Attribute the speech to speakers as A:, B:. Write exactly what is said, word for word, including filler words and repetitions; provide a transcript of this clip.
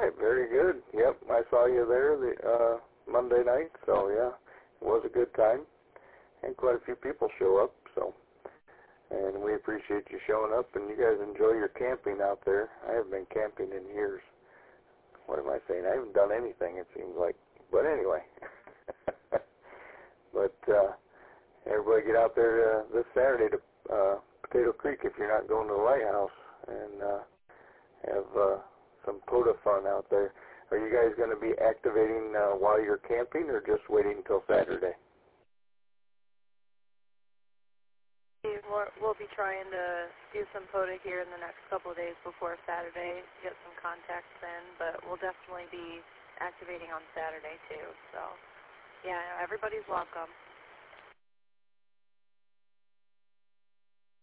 A: right, very good. Yep, I saw you there the uh, Monday night, so yeah, it was a good time, and quite a few people show up, so, and we appreciate you showing up, and you guys enjoy your camping out there. I haven't been camping in years. What am I saying? I haven't done anything, it seems like, but anyway. But uh, everybody get out there uh, this Saturday to uh, Potato Creek if you're not going to the lighthouse, and uh, have uh, some P O T A fun out there. Are you guys going to be activating uh, while you're camping, or just waiting until Saturday?
B: We'll, we'll be trying to do some P O T A here in the next couple of days before Saturday to get some contacts in, but we'll definitely be activating on Saturday too. So, yeah, everybody's welcome.